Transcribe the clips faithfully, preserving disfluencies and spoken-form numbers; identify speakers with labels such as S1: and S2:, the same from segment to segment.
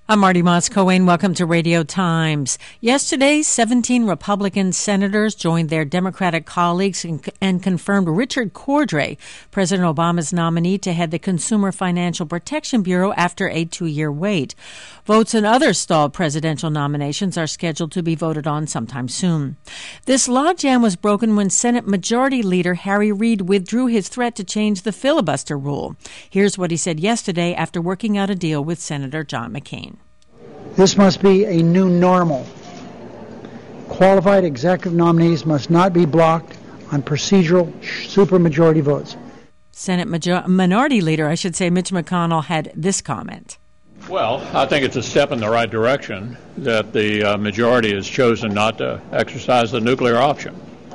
S1: I'm Marty Moss-Coane. Welcome to Radio Times. Yesterday, seventeen Republican senators joined their Democratic colleagues and, and confirmed Richard Cordray, President Obama's nominee to head the Consumer Financial Protection Bureau after a two-year wait. Votes in other stalled presidential nominations are scheduled to be voted on sometime soon. This logjam was broken when Senate Majority Leader Harry Reid withdrew his threat to change the filibuster rule. Here's what he said yesterday after working out a deal with Senator John McCain.
S2: This must be a new normal. Qualified executive nominees must not be blocked on procedural supermajority votes.
S1: Senate Major- Minority Leader, I should say, Mitch McConnell had this comment.
S3: Well, I think it's a step in the right direction that the uh, majority has chosen not to exercise the nuclear option.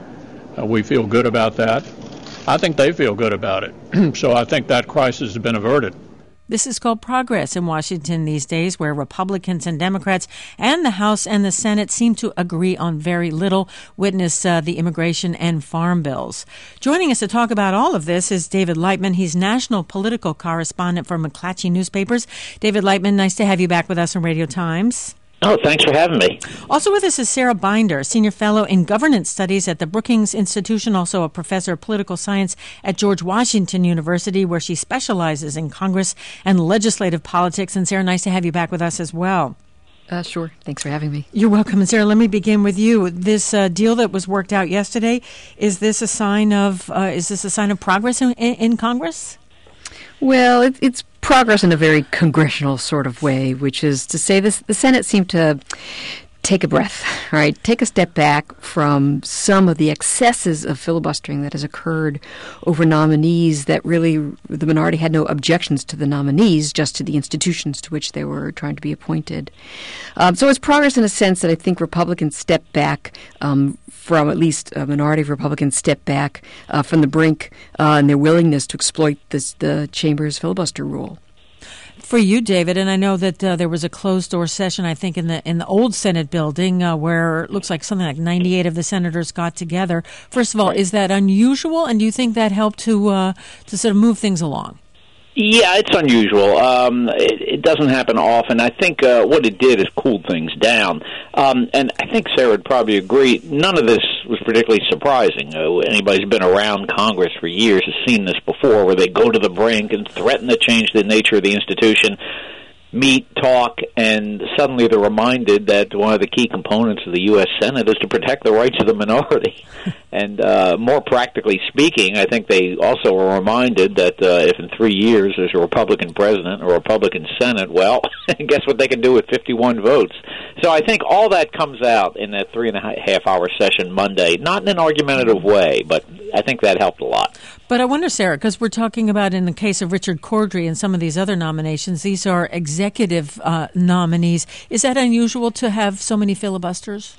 S3: Uh, we feel good about that. I think they feel good about it. So I think that crisis has been averted.
S1: This is called progress in Washington these days, where Republicans and Democrats and the House and the Senate seem to agree on very little. Witness uh, the immigration and farm bills. Joining us to talk about all of this is David Lightman. He's national political correspondent for McClatchy Newspapers. David Lightman, nice to have you back with us on Radio Times.
S4: Oh, thanks for having me.
S1: Also with us is Sarah Binder, Senior Fellow in Governance Studies at the Brookings Institution, also a Professor of Political Science at George Washington University, where she specializes in Congress and legislative politics. And Sarah, nice to have you back with us as well.
S5: Uh, sure. Thanks for having me.
S1: You're welcome. And Sarah, let me begin with you. This uh, deal that was worked out yesterday, is this a sign of uh, is this a sign of progress in, in, in Congress?
S5: Well, it, it's progress in a very congressional sort of way, which is to say this, the Senate seemed to take a breath, right? Take a step back from some of the excesses of filibustering that has occurred over nominees that really the minority had no objections to the nominees, just to the institutions to which they were trying to be appointed. Um, so it's progress in a sense that I think Republicans step back um, from, at least a minority of Republicans step back uh, from the brink uh, in their willingness to exploit this, the chamber's filibuster rule.
S1: For you, David, and I know that uh, there was a closed-door session, I think, in the in the old Senate building uh, where it looks like something like ninety-eight of the senators got together. First of all, is that unusual, and do you think that helped to uh, to sort of move things along?
S4: Yeah, it's unusual. Um, it, it doesn't happen often. I think uh, what it did is cooled things down. Um, and I think Sarah would probably agree, none of this was particularly surprising. Uh, anybody who's been around Congress for years has seen this before, where they go to the brink and threaten to change the nature of the institution, meet, talk, and suddenly they're reminded that one of the key components of the U S Senate is to protect the rights of the minority. And uh, more practically speaking, I think they also were reminded that uh, if in three years there's a Republican president or a Republican Senate, well, guess what they can do with fifty-one votes. So I think all that comes out in that three and a half hour session Monday, not in an argumentative way, but I think that helped a lot.
S1: But I wonder, Sarah, because we're talking about in the case of Richard Cordray and some of these other nominations, these are executive uh, nominees. Is that unusual to have so many filibusters?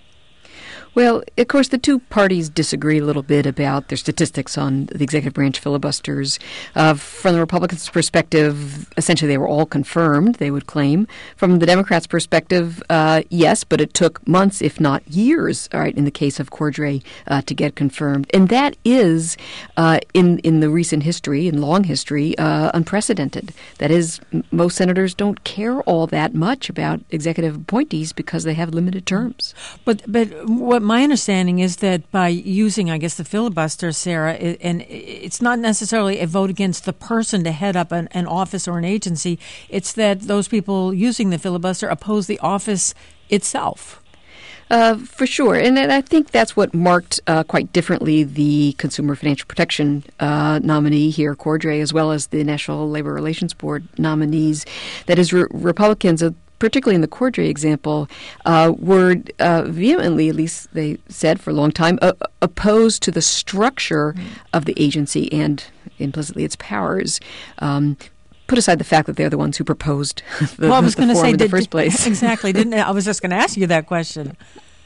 S5: Well, of course, the two parties disagree a little bit about their statistics on the executive branch filibusters. Uh, from the Republicans' perspective, essentially they were all confirmed, they would claim. From the Democrats' perspective, uh, yes, but it took months, if not years, all right, in the case of Cordray, uh, to get confirmed. And that is, uh, in, in the recent history, in long history, uh, unprecedented. That is, m- most senators don't care all that much about executive appointees because they have limited terms.
S1: But, but what my understanding is that by using, I guess, the filibuster, Sarah, it, and it's not necessarily a vote against the person to head up an, an office or an agency. It's that those people using the filibuster oppose the office itself.
S5: Uh, for sure. And I think that's what marked uh, quite differently the Consumer Financial Protection uh, nominee here, Cordray, as well as the National Labor Relations Board nominees. That is, re- Republicans, uh, particularly in the Cordray example, uh, were uh, vehemently, at least they said for a long time, uh, opposed to the structure mm. of the agency and implicitly its powers. Um, Put aside the fact that they're the ones who proposed the,
S1: well, I was
S5: the form
S1: say,
S5: in
S1: did,
S5: the first place.
S1: Exactly. Didn't I was just going to ask you that question.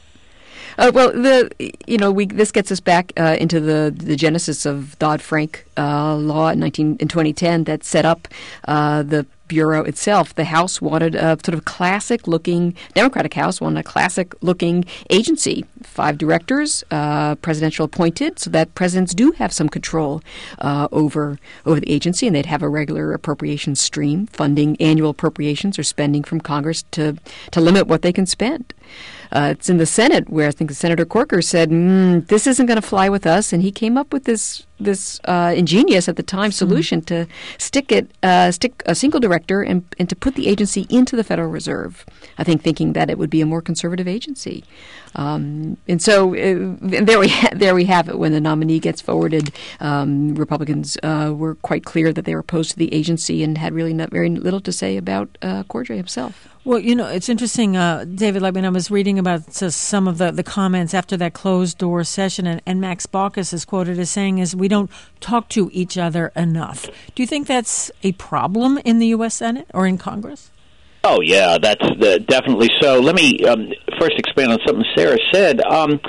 S5: Uh, well, the you know we this gets us back uh, into the the genesis of Dodd-Frank uh, law in nineteen in twenty ten that set up uh, the Bureau itself, the House wanted a sort of classic-looking, Democratic House wanted a classic-looking agency. Five directors, uh, presidential appointed, so that presidents do have some control uh, over over the agency, and they'd have a regular appropriations stream, funding annual appropriations or spending from Congress to, to limit what they can spend. Uh, it's in the Senate where I think Senator Corker said, mm, this isn't going to fly with us, and he came up with this this uh, ingenious at the time solution mm-hmm. to stick it uh, stick a single director and, and to put the agency into the Federal Reserve. I think thinking that it would be a more conservative agency, um, and so uh, there we ha- there we have it. When the nominee gets forwarded, um, Republicans uh, were quite clear that they were opposed to the agency and had really not very little to say about uh, Cordray himself.
S1: Well, you know, it's interesting, uh, David, like when I was reading about uh, some of the, the comments after that closed-door session, and, and Max Baucus is quoted as saying is we don't talk to each other enough. Do you think that's a problem in the U S Senate or in Congress?
S4: Oh, yeah, that's uh, definitely so. Let me um, first expand on something Sarah said. Um,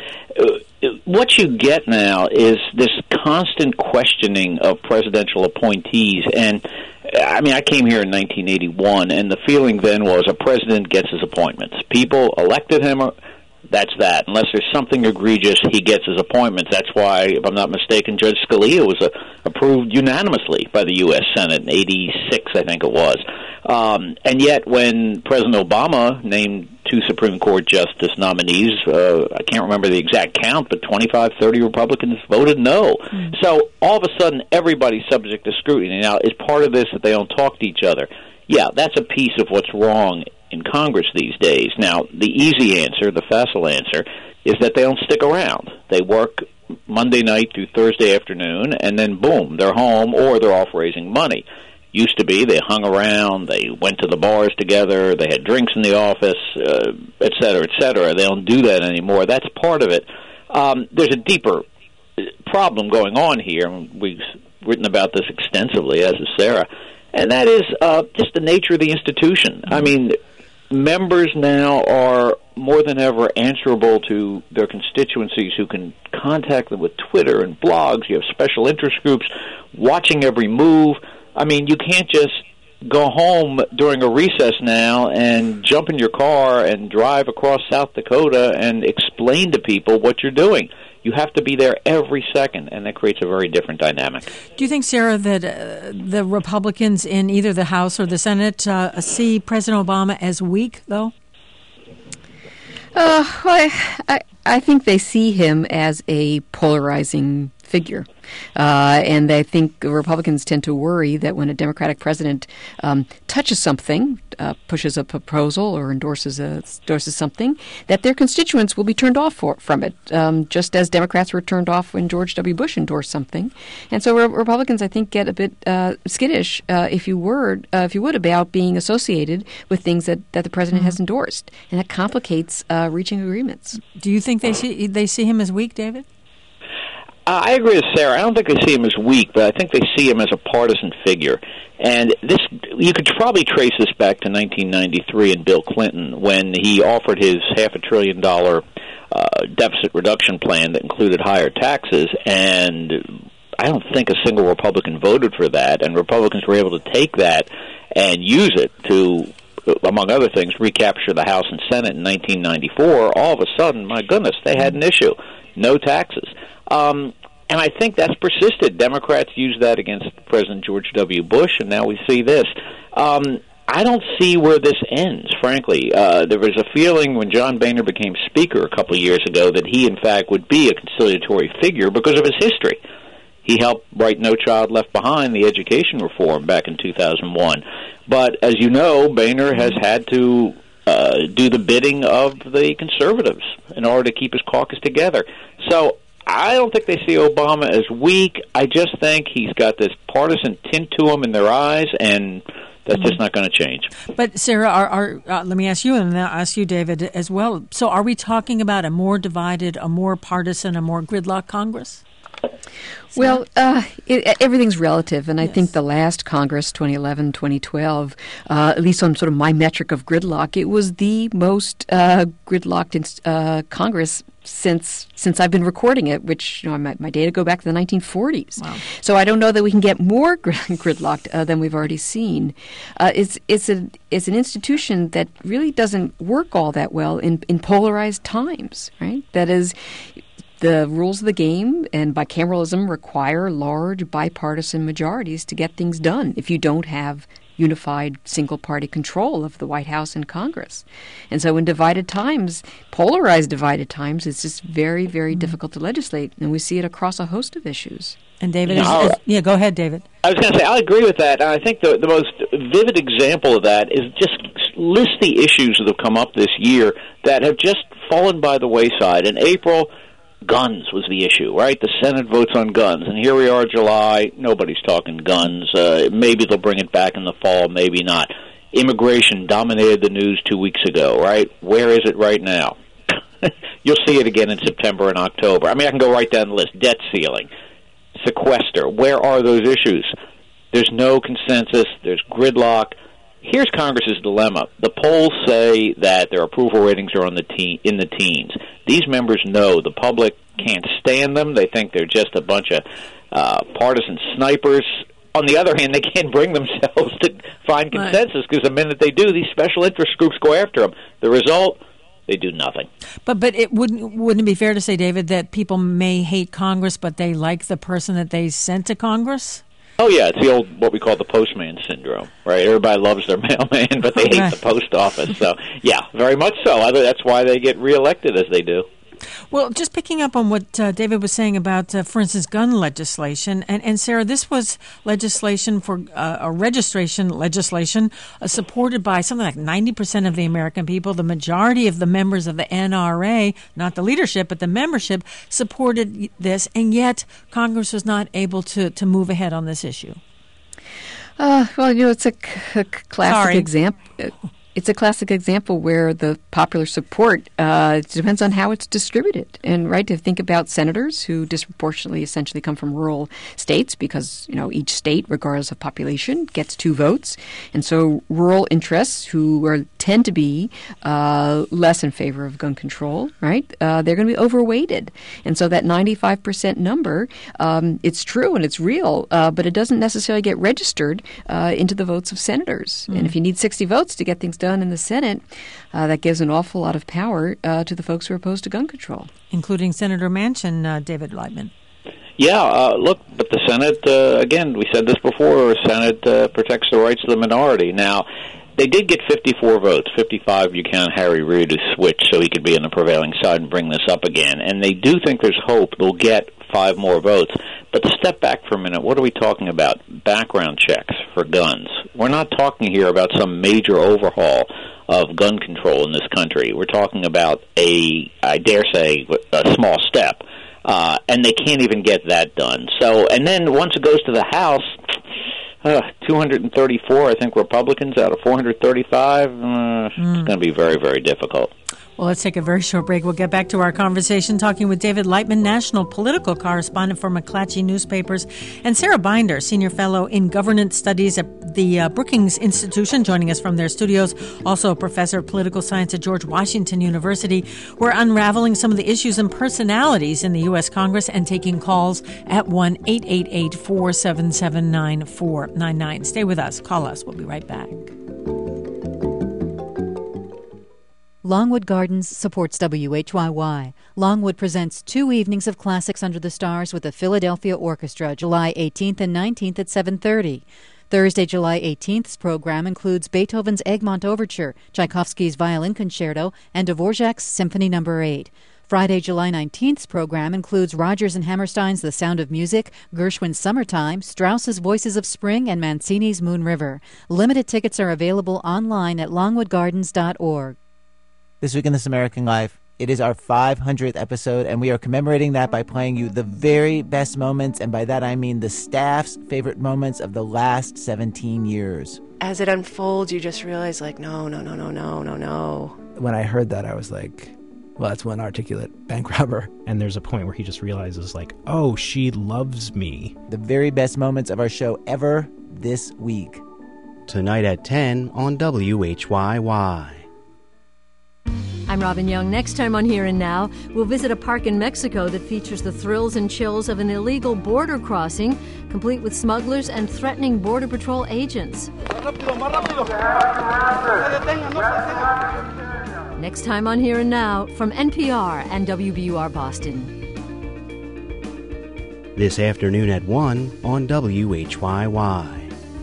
S4: what you get now is this constant questioning of presidential appointees, and I mean, I came here in nineteen eighty-one, and the feeling then was a president gets his appointments. People elected him, that's that. Unless there's something egregious, he gets his appointments. That's why, if I'm not mistaken, Judge Scalia was uh, approved unanimously by the U S Senate in eighty-six, I think it was. Um, and yet, when President Obama named two Supreme Court justice nominees, uh, I can't remember the exact count, but twenty-five, thirty Republicans voted no. Mm. So all of a sudden, everybody's subject to scrutiny. Now, is part of this that they don't talk to each other? Yeah, that's a piece of what's wrong in Congress these days. Now, the easy answer, the facile answer, is that they don't stick around. They work Monday night through Thursday afternoon, and then boom, they're home or they're off raising money. Used to be they hung around, they went to the bars together, they had drinks in the office, uh, et cetera, et cetera. They don't do that anymore. That's part of it. Um, there's a deeper problem going on here, and we've written about this extensively, as has Sarah, and that is uh, just the nature of the institution. I mean, members now are more than ever answerable to their constituencies who can contact them with Twitter and blogs. You have special interest groups watching every move. I mean, you can't just go home during a recess now and jump in your car and drive across South Dakota and explain to people what you're doing. You have to be there every second, and that creates a very different dynamic.
S1: Do you think, Sarah, that uh, the Republicans in either the House or the Senate uh, see President Obama as weak, though?
S5: Uh, well, I, I think they see him as a polarizing figure. Uh, and I think Republicans tend to worry that when a Democratic president um, touches something, uh, pushes a proposal or endorses a, endorses something, that their constituents will be turned off for, from it, um, just as Democrats were turned off when George W. Bush endorsed something. And so re- Republicans, I think, get a bit uh, skittish, uh, if you were, uh, if you would, about being associated with things that, that the president mm-hmm. has endorsed, and that complicates uh, reaching agreements.
S1: Do you think they see they see him as weak, David?
S4: Uh, I agree with Sarah. I don't think they see him as weak, but I think they see him as a partisan figure. And this, you could probably trace this back to nineteen ninety-three and Bill Clinton, when he offered his half a trillion dollar uh, deficit reduction plan that included higher taxes, and I don't think a single Republican voted for that, and Republicans were able to take that and use it to, among other things, recapture the House and Senate in nineteen ninety-four. All of a sudden, my goodness, they had an issue. No taxes. Um, and I think that's persisted. Democrats used that against President George W. Bush, and now we see this. Um, I don't see where this ends, frankly. Uh, there was a feeling when John Boehner became Speaker a couple of years ago that he, in fact, would be a conciliatory figure because of his history. He helped write No Child Left Behind, the education reform, back in two thousand one. But, as you know, Boehner has had to uh, do the bidding of the conservatives in order to keep his caucus together. So I don't think they see Obama as weak. I just think he's got this partisan tint to him in their eyes, and that's just not going to change.
S1: But, Sarah, are, are, uh, let me ask you, and then I'll ask you, David, as well. So are we talking about a more divided, a more partisan, a more gridlock Congress?
S5: Well, uh, it, everything's relative, and I
S1: Yes.
S5: think the last Congress, twenty eleven, twenty twelve, uh, at least on sort of my metric of gridlock, it was the most uh, gridlocked in, uh, Congress since since I've been recording it, which, you know, my, my data go back to the nineteen forties.
S1: Wow.
S5: So I don't know that we can get more grid- gridlocked uh, than we've already seen. Uh, it's it's a it's an institution that really doesn't work all that well in, in polarized times, right? That is, the rules of the game and bicameralism require large bipartisan majorities to get things done if you don't have unified single-party control of the White House and Congress. And so in divided times, polarized divided times, it's just very, very mm-hmm. difficult to legislate, and we see it across a host of issues.
S1: And David,
S4: No.
S1: is, is, yeah, go ahead, David.
S4: I was going to say, I agree with that. And I think the, the most vivid example of that is just list the issues that have come up this year that have just fallen by the wayside. In April, guns was the issue, right? The Senate votes on guns. And here we are, July, nobody's talking guns. Uh, maybe they'll bring it back in the fall, maybe not. Immigration dominated the news two weeks ago, right? Where is it right now? You'll see it again in September and October. I mean, I can go right down the list. Debt ceiling, sequester. Where are those issues? There's no consensus. There's gridlock. Here's Congress's dilemma. The polls say that their approval ratings are on the te- in the teens. These members know the public can't stand them. They think they're just a bunch of uh, partisan snipers. On the other hand, they can't bring themselves to find consensus because the minute they do, these special interest groups go after them. The result, they do nothing.
S1: But but it wouldn't wouldn't it be fair to say, David, that people may hate Congress, but they like the person that they sent to Congress?
S4: Oh, yeah, it's the old, what we call the postman syndrome, right? Everybody loves their mailman, but they hate
S1: Right.
S4: the post office. So, yeah, very much so. I think that's why they get reelected as they do.
S1: Well, just picking up on what uh, David was saying about, uh, for instance, gun legislation, and, and Sarah, this was legislation for uh, a registration legislation uh, supported by something like ninety percent of the American people. The majority of the members of the N R A, not the leadership, but the membership, supported this, and yet Congress was not able to, to move ahead on this issue.
S5: Uh, well, you know, it's a, c- a c- classic
S1: Sorry.
S5: example. It's a classic example where the popular support uh, depends on how it's distributed. And, right, to think about senators who disproportionately essentially come from rural states because, you know, each state, regardless of population, gets two votes. And so rural interests who are tend to be uh, less in favor of gun control, right, uh, they're going to be overweighted. And so that ninety-five percent number, um, it's true and it's real, uh, but it doesn't necessarily get registered uh, into the votes of senators. Mm. And if you need sixty votes to get things done in the Senate, uh, that gives an awful lot of power uh, to the folks who are opposed to gun control.
S1: Including Senator Manchin, uh, David Lightman.
S4: Yeah, uh, look, but the Senate, uh, again, we said this before, the Senate uh, protects the rights of the minority. Now, they did get fifty-four votes, fifty-five you count Harry Reid, who switched so he could be on the prevailing side and bring this up again. And they do think there's hope they'll get five more votes. But to step back for a minute, what are we talking about? Background checks for guns. We're not talking here about some major overhaul of gun control in this country. We're talking about a, I dare say, a small step. Uh, and they can't even get that done. So, and then once it goes to the House, uh, two hundred thirty-four, I think, Republicans out of four hundred thirty-five, uh, mm. it's going to be very, very difficult.
S1: Well, let's take a very short break. We'll get back to our conversation talking with David Lightman, national political correspondent for McClatchy Newspapers, and Sarah Binder, senior fellow in governance studies at the uh, Brookings Institution, joining us from their studios, also a professor of political science at George Washington University. We're unraveling some of the issues and personalities in the U S. Congress and taking calls at one eight eight eight, four seven seven, nine four nine nine. Stay with us. Call us. We'll be right back.
S6: Longwood Gardens supports W H Y Y. Longwood presents two evenings of classics under the stars with the Philadelphia Orchestra, July eighteenth and nineteenth at seven thirty. Thursday, July eighteenth's program includes Beethoven's Egmont Overture, Tchaikovsky's Violin Concerto, and Dvorak's Symphony Number eight. Friday, July nineteenth's program includes Rodgers and Hammerstein's The Sound of Music, Gershwin's Summertime, Strauss's Voices of Spring, and Mancini's Moon River. Limited tickets are available online at longwood gardens dot org.
S7: This Week in This American Life, it is our five hundredth episode, and we are commemorating that by playing you the very best moments, and by that I mean the staff's favorite moments of the last seventeen years.
S8: As it unfolds, you just realize, like, no, no, no, no, no, no, no.
S9: When I heard that, I was like,
S8: Well, that's one articulate bank robber.
S9: And there's a point where he just realizes, like, oh, she loves me.
S7: The very best moments of our show ever this week.
S10: Tonight at ten on W H Y Y.
S11: I'm Robin Young. Next time on Here and Now, we'll visit a park in Mexico that features the thrills and chills of an illegal border crossing, complete with smugglers and threatening Border Patrol agents. Next time on Here and Now, from N P R and W B U R Boston.
S10: This afternoon at one on W H Y Y.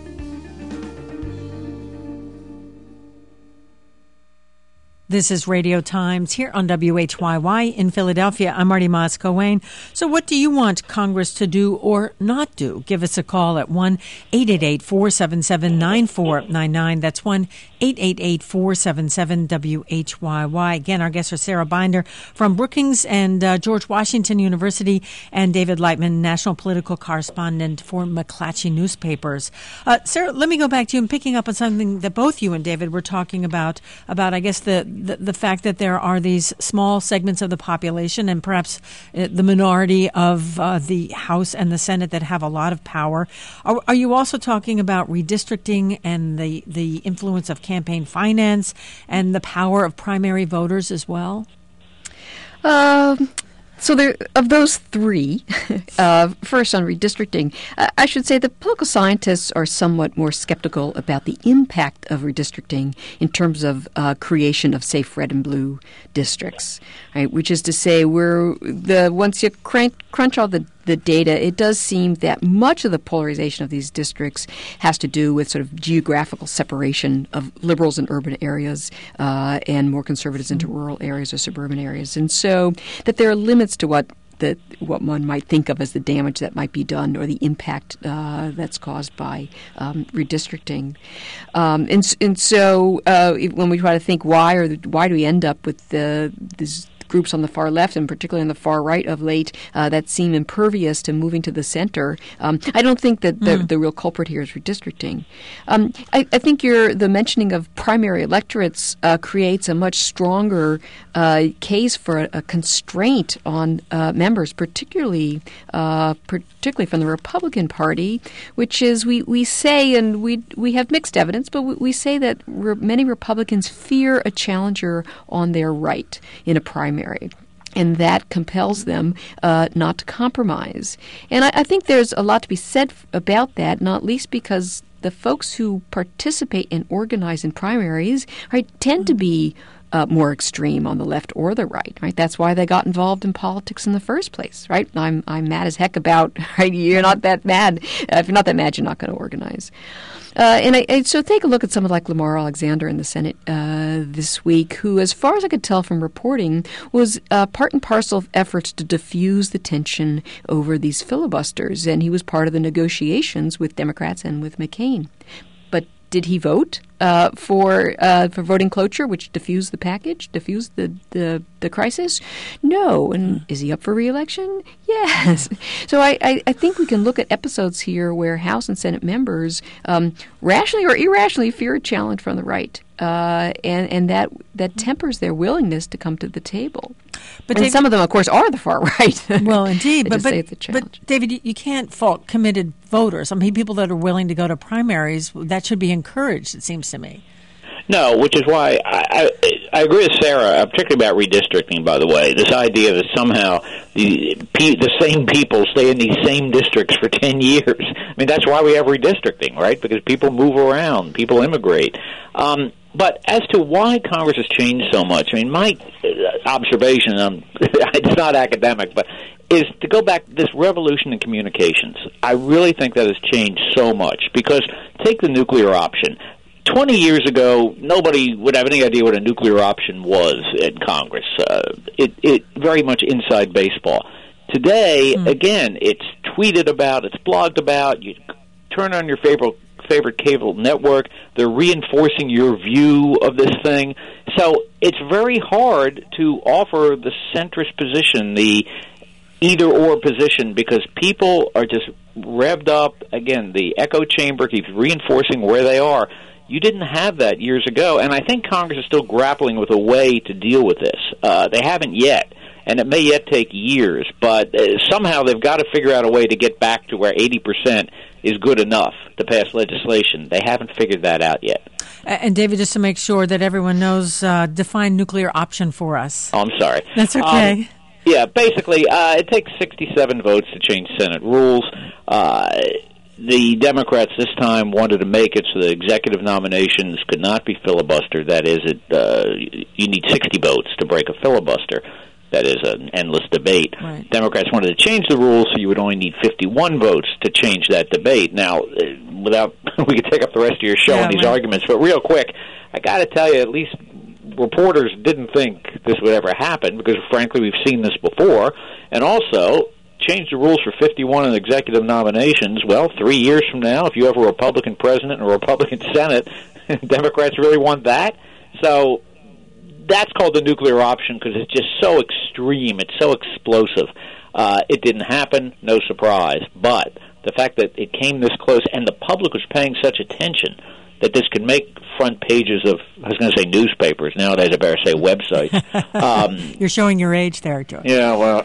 S1: This is Radio Times here on W H Y Y in Philadelphia. I'm Marty Moss-Coane. So what do you want Congress to do or not do? Give us a call at one eight eight eight, four seven seven, nine four nine nine. That's one eight eight eight, four seven seven, W H Y Y. Again, our guests are Sarah Binder from Brookings and uh, George Washington University and David Lightman, national political correspondent for McClatchy Newspapers. Uh, Sarah, let me go back to you and picking up on something that both you and David were talking about, about, I guess, the The, the fact that there are these small segments of the population and perhaps uh, the minority of uh, the House and the Senate that have a lot of power. Are, are you also talking about redistricting and the, the influence of campaign finance and the power of primary voters as well?
S5: Um... So there, of those three, uh, first on redistricting, uh, I should say that political scientists are somewhat more skeptical about the impact of redistricting in terms of uh, creation of, say, red and blue districts, right? Which is to say, we're the once you crank, crunch all the the data, it does seem that much of the polarization of these districts has to do with sort of geographical separation of liberals in urban areas uh, and more conservatives into rural areas or suburban areas. And so that there are limits to what the, what one might think of as the damage that might be done or the impact uh, that's caused by um, redistricting. Um, and, and so uh, when we try to think why or the, why do we end up with the, this groups on the far left and particularly on the far right of late uh, that seem impervious to moving to the center. Um, I don't think that the, mm. the real culprit here is redistricting. Um, I, I think your the mentioning of primary electorates uh, creates a much stronger uh, case for a, a constraint on uh, members, particularly uh, particularly from the Republican Party, which is we, we say, and we we have mixed evidence, but we, we say that re- many Republicans fear a challenger on their right in a primary. And that compels them uh, not to compromise. And I, I think there's a lot to be said f- about that, not least because the folks who participate and organize in primaries, right, tend to be uh, more extreme on the left or the right, right? That's why they got involved in politics in the first place, right? I'm I'm mad as heck about, right? You're not that mad. Uh, if you're not that mad, you're not going to organize. Uh, and, I, and so take a look at someone like Lamar Alexander in the Senate uh, this week, who, as far as I could tell from reporting, was uh, part and parcel of efforts to diffuse the tension over these filibusters. And he was part of the negotiations with Democrats and with McCain. But did he vote uh, for uh, for voting cloture, which diffused the package, diffused the, the, the crisis? No. And is he up for re-election? Yes. So I, I, I think we can look at episodes here where House and Senate members um, rationally or irrationally fear a challenge from the right. Uh, and and that that tempers their willingness to come to the table. But and David, some of them, of course, are the far right.
S1: Well, indeed, but but,
S5: but
S1: David, you can't fault committed voters. I mean, people that are willing to go to primaries, that should be encouraged. It seems to me.
S4: No, which is why I, I, I agree with Sarah, particularly about redistricting, by the way. This idea that somehow the the same people stay in these same districts for ten years. I mean, that's why we have redistricting, right? Because people move around, people immigrate. Um, but as to why Congress has changed so much, I mean, my observation, um, it's not academic, but is to go back to this revolution in communications. I really think that has changed so much because take the nuclear option. Twenty years ago, nobody would have any idea what a nuclear option was in Congress. Uh, it, it very much inside baseball. Today, mm. again, it's tweeted about, it's blogged about. You turn on your favorite favorite cable network. They're reinforcing your view of this thing. So it's very hard to offer the centrist position, the either-or position, because people are just revved up. Again, the echo chamber keeps reinforcing where they are. You didn't have that years ago, and I think Congress is still grappling with a way to deal with this. Uh, they haven't yet, and it may yet take years, but uh, somehow they've got to figure out a way to get back to where eighty percent is good enough to pass legislation. They haven't figured that out yet.
S1: And, David, just to make sure that everyone knows, uh, define nuclear option for us.
S4: Oh, I'm sorry.
S1: That's okay.
S4: Um, yeah, basically, uh, it takes sixty-seven votes to change Senate rules. Uh The Democrats this time wanted to make it so the executive nominations could not be filibustered. That is, it, uh, you need sixty votes to break a filibuster. That is an endless debate.
S1: Right.
S4: Democrats wanted to change the rules so you would only need fifty-one votes to change that debate. Now, without we could take up the rest of your show
S1: yeah,
S4: on these
S1: right.
S4: arguments, but real quick, I got to tell you, at least reporters didn't think this would ever happen because, frankly, we've seen this before. And also, change the rules for fifty-one in executive nominations. Well, three years from now, if you have a Republican president and a Republican Senate, Democrats really want that. So that's called the nuclear option because it's just so extreme. It's so explosive. Uh, it didn't happen, no surprise. But the fact that it came this close and the public was paying such attention that this could make front pages of, I was going to say newspapers. Nowadays I better say websites. Um,
S1: You're showing your age there, George.
S4: Yeah, well,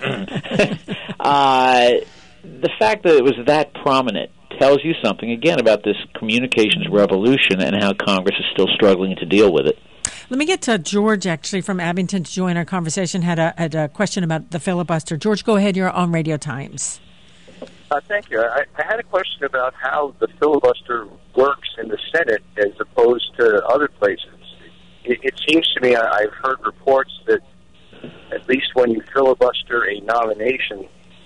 S4: uh, the fact that it was that prominent tells you something, again, about this communications revolution and how Congress is still struggling to deal with it.
S1: Let me get to George, actually, from Abington to join our conversation, had a, had a question about the filibuster. George, go ahead. You're on Radio Times.
S12: Uh, thank you. I, I had a question about how the filibuster works in the Senate as opposed to other places. It, it seems to me, I, I've heard reports that at least when you filibuster a nomination,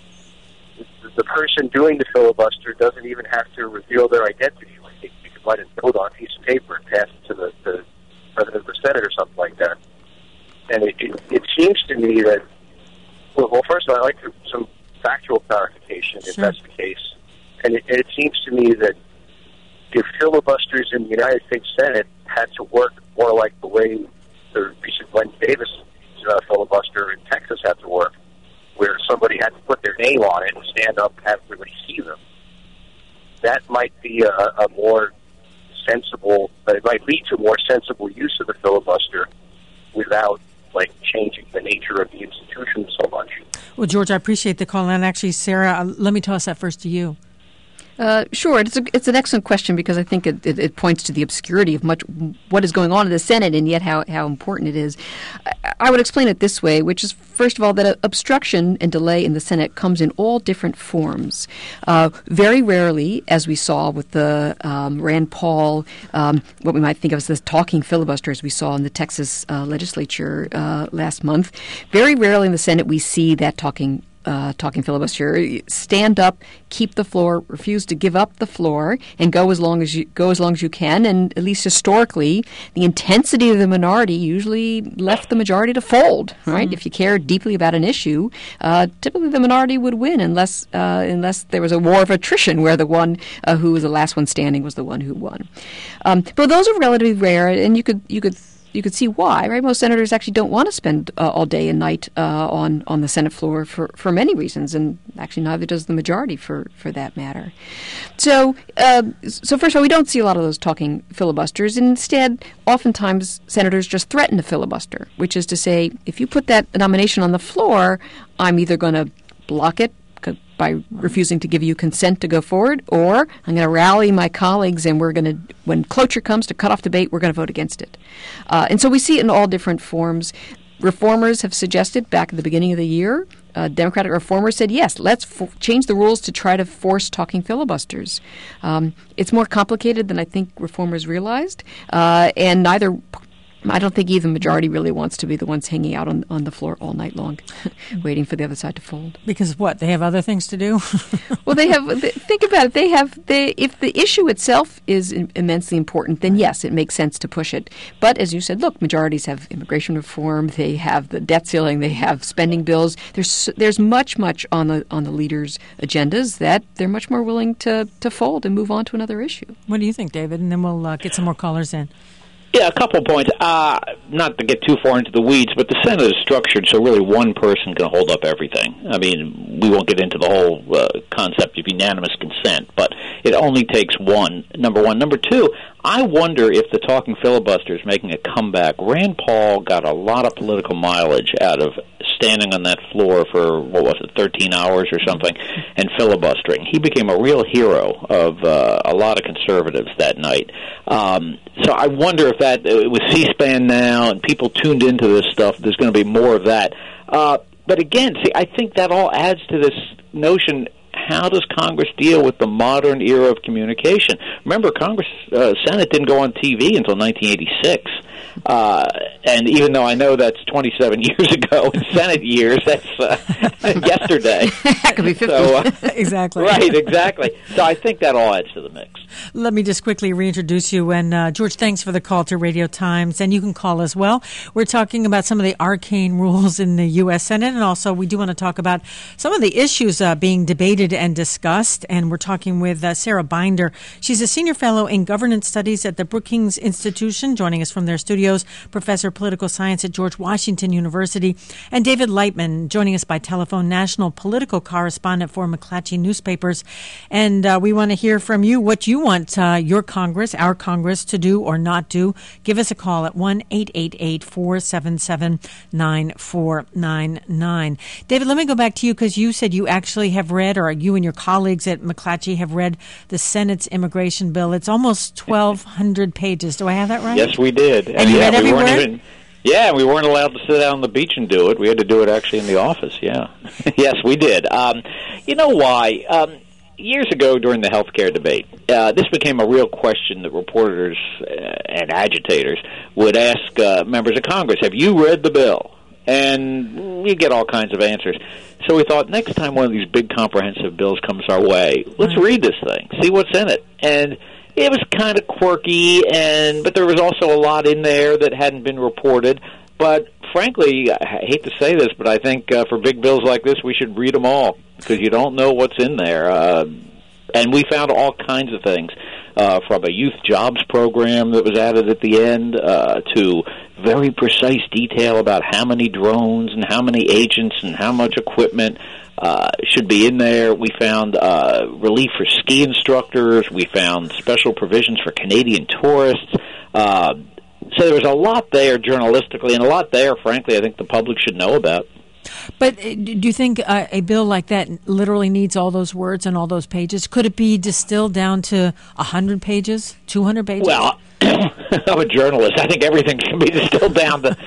S12: the, the person doing the filibuster doesn't even have to reveal their identity. Like you can write a note on a piece of paper and pass it to the, the president of the Senate or something like that. And it, it, it seems to me that, well, well first of all, I'd like to, some factual clarification, if
S1: sure.
S12: that's the case. And it, it seems to me that if filibusters in the United States Senate had to work more like the way the recent Glenn Davis uh, filibuster in Texas had to work, where somebody had to put their name on it and stand up and have everybody see them, that might be a, a more sensible, but it might lead to more sensible use of the filibuster without, like, changing the nature of the institution so much.
S1: Well, George, I appreciate the call. And actually, Sarah, uh, let me toss that first to you.
S5: Uh, sure, it's a, it's an excellent question because I think it, it, it points to the obscurity of much what is going on in the Senate and yet how, how important it is. I, I would explain it this way, which is, first of all, that obstruction and delay in the Senate comes in all different forms. Uh, very rarely, as we saw with the um, Rand Paul, um, what we might think of as the talking filibuster, as we saw in the Texas uh, legislature uh, last month, very rarely in the Senate we see that talking Uh, talking filibuster, stand up, keep the floor, refuse to give up the floor, and go as long as you go as long as you can. And at least historically, the intensity of the minority usually left the majority to fold. Right? Mm. If you care deeply about an issue, uh, typically the minority would win, unless uh, unless there was a war of attrition where the one uh, who was the last one standing was the one who won. Um, but those are relatively rare, and you could you could. You could see why, right? Most senators actually don't want to spend uh, all day and night uh, on on the Senate floor for, for many reasons, and actually neither does the majority for, for that matter. So, uh, so first of all, we don't see a lot of those talking filibusters. Instead, oftentimes senators just threaten to filibuster, which is to say, if you put that nomination on the floor, I'm either going to block it by refusing to give you consent to go forward, or I'm going to rally my colleagues and we're going to, when cloture comes to cut off debate, we're going to vote against it. Uh, and so we see it in all different forms. Reformers have suggested back at the beginning of the year, uh, Democratic reformers said, yes, let's f- change the rules to try to force talking filibusters. Um, it's more complicated than I think reformers realized, uh, and neither I don't think either majority really wants to be the ones hanging out on on the floor all night long, waiting for the other side to fold.
S1: Because what? They have other things to do?
S5: Well, they have. They, think about it. They have. They if the issue itself is in, immensely important, then yes, it makes sense to push it. But as you said, look, majorities have immigration reform. They have the debt ceiling. They have spending bills. There's there's much much on the on the leaders' agendas that they're much more willing to to fold and move on to another issue.
S1: What do you think, David? And then we'll uh, get some more callers in.
S4: Yeah, a couple of points. Uh, not to get too far into the weeds, but the Senate is structured so really one person can hold up everything. I mean, we won't get into the whole uh, concept of unanimous consent, but it only takes one, number one. Number two, I wonder if the talking filibuster is making a comeback. Rand Paul got a lot of political mileage out of standing on that floor for, what was it, thirteen hours or something, and filibustering. He became a real hero of uh, a lot of conservatives that night. Um, so I wonder if that, uh, with C-SPAN now and people tuned into this stuff, there's going to be more of that. Uh, but again, see, I think that all adds to this notion, how does Congress deal with the modern era of communication? Remember, Congress, uh, Senate didn't go on T V until nineteen eighty-six. Uh, and even though I know that's twenty-seven years ago in Senate years, that's uh, yesterday.
S5: That could be fifty.
S4: So, uh,
S1: exactly.
S4: Right, exactly. So I think that all adds to the mix.
S1: Let me just quickly reintroduce you. And uh, George, thanks for the call to Radio Times. And you can call as well. We're talking about some of the arcane rules in the U S. Senate. And also we do want to talk about some of the issues uh, being debated and discussed. And we're talking with uh, Sarah Binder. She's a senior fellow in governance studies at the Brookings Institution, joining us from their studios. Professor of Political Science at George Washington University, and David Lightman, joining us by telephone, national political correspondent for McClatchy Newspapers. And uh, we want to hear from you what you want uh, your Congress, our Congress, to do or not do. Give us a call at one eight eight eight, four seven seven, nine four nine nine. David, let me go back to you because you said you actually have read, or you and your colleagues at McClatchy have read the Senate's immigration bill. It's almost twelve hundred pages. Do I have that right?
S4: Yes, we did.
S1: And, and you
S4: yeah,
S1: read every
S4: we weren't
S1: word?
S4: even, yeah, we weren't allowed to sit out on the beach and do it. We had to do it actually in the office, yeah. Yes, we did. Um, you know why? Um, years ago during the health care debate, uh, this became a real question that reporters uh, and agitators would ask uh, members of Congress, have you read the bill? And you get all kinds of answers. So we thought, next time one of these big comprehensive bills comes our way, let's read this thing, see what's in it. And it was kind of quirky, and but there was also a lot in there that hadn't been reported. But frankly, I hate to say this, but I think uh, for big bills like this, we should read them all, because you don't know what's in there. Uh, and we found all kinds of things, uh, from a youth jobs program that was added at the end uh, to very precise detail about how many drones and how many agents and how much equipment Uh, should be in there. We found uh, relief for ski instructors. We found special provisions for Canadian tourists. Uh, so there was a lot there journalistically, and a lot there, frankly, I think the public should know about.
S1: But do you think uh, a bill like that literally needs all those words and all those pages? Could it be distilled down to one hundred pages, two hundred pages?
S4: Well, I'm a journalist. I think everything can be distilled down to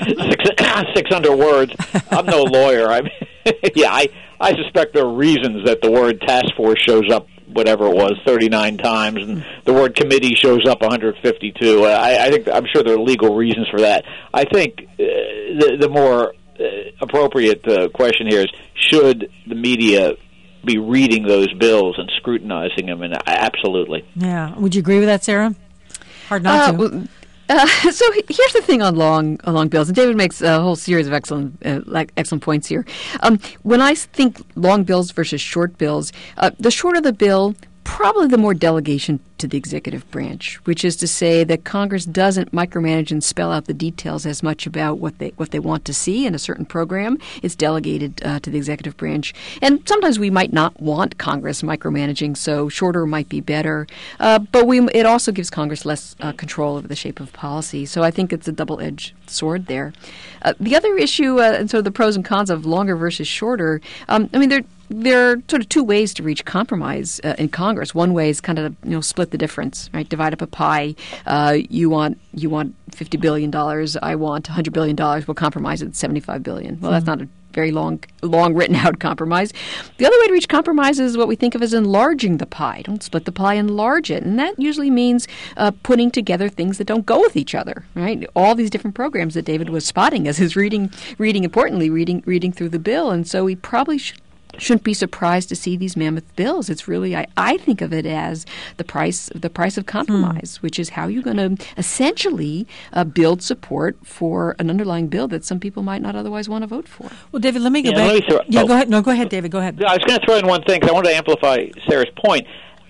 S4: six hundred words. I'm no lawyer. I mean, yeah, I, I suspect there are reasons that the word task force shows up, whatever it was, thirty-nine times, and the word committee shows up one hundred fifty-two. I, I think I'm sure there are legal reasons for that. I think uh, the, the more uh, appropriate uh, question here is, should the media be reading those bills and scrutinizing them? And absolutely.
S1: Yeah. Would you agree with that, Sarah? Hard not
S5: uh,
S1: to.
S5: Well, Uh, so here's the thing on long on long bills, and David makes a whole series of excellent uh, like excellent points here. Um, when I think long bills versus short bills, uh, the shorter the bill, probably the more delegation to the executive branch, which is to say that Congress doesn't micromanage and spell out the details as much about what they what they want to see in a certain program. It's delegated uh, to the executive branch. And sometimes we might not want Congress micromanaging, so shorter might be better. Uh, but we it also gives Congress less uh, control over the shape of policy. So I think it's a double-edged sword there. Uh, the other issue, uh, and so the pros and cons of longer versus shorter, um, I mean, they're There are sort of two ways to reach compromise uh, in Congress. One way is kind of, you know, split the difference, right? Divide up a pie. Uh, you want you want fifty billion dollars. I want one hundred billion dollars. We'll compromise at seventy-five billion dollars. Well, mm-hmm. That's not a very long, long written out compromise. The other way to reach compromise is what we think of as enlarging the pie. Don't split the pie, enlarge it. And that usually means uh, putting together things that don't go with each other, right? All these different programs that David was spotting as his reading, reading importantly, reading, reading through the bill. And so we probably should shouldn't be surprised to see these mammoth bills. It's really, I, I think of it as the price the price of compromise, mm. which is how you're going to essentially uh, build support for an underlying bill that some people might not otherwise want to vote for.
S1: Well, David, let me go
S4: yeah,
S1: back.
S4: Me throw,
S1: yeah,
S4: oh.
S1: go ahead. No, go ahead, David. Go ahead.
S4: I was going to throw in one thing because I wanted to amplify Sarah's point.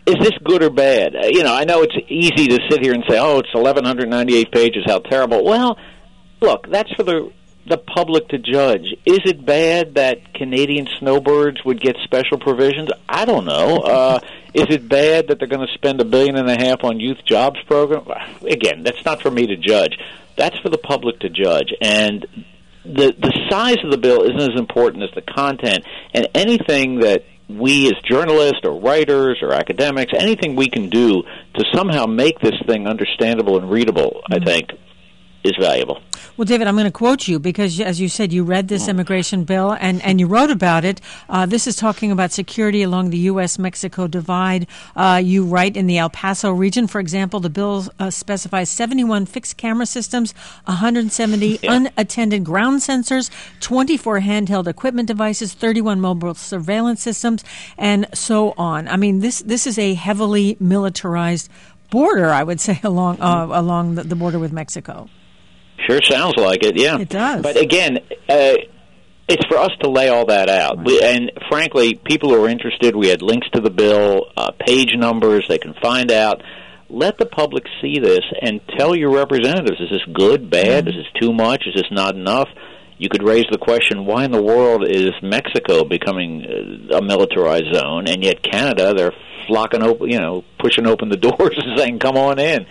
S4: is this good or bad? Uh, you know, I know it's easy to sit here and say, oh, it's eleven ninety-eight pages, how terrible. Well, look, that's for the the public to judge. Is it bad that Canadian snowbirds would get special provisions? I don't know. Uh, is it bad that they're going to spend a billion and a half on youth jobs program? Again, that's not for me to judge. That's for the public to judge. And the the size of the bill isn't as important as the content. And anything that we as journalists or writers or academics, anything we can do to somehow make this thing understandable and readable, mm-hmm. I think, is valuable.
S1: Well, David, I'm going to quote you because, as you said, you read this immigration bill and, and you wrote about it. Uh, this is talking about security along the U S Mexico divide. Uh, you write in the El Paso region, for example, the bill uh, specifies seventy-one fixed camera systems, one hundred seventy yeah. unattended ground sensors, twenty-four handheld equipment devices, thirty-one mobile surveillance systems, and so on. I mean, this this is a heavily militarized border, I would say, along uh, along the, the border with Mexico.
S4: Sure sounds like it, yeah.
S1: It does.
S4: But again, uh, it's for us to lay all that out. Right. We, and frankly, people who are interested, we had links to the bill, uh, page numbers, they can find out. Let the public see this and tell your representatives, is this good, bad, mm-hmm. is this too much, is this not enough? You could raise the question, why in the world is Mexico becoming a militarized zone, and yet Canada, they're flocking open, you know, pushing open the doors and saying, come on in.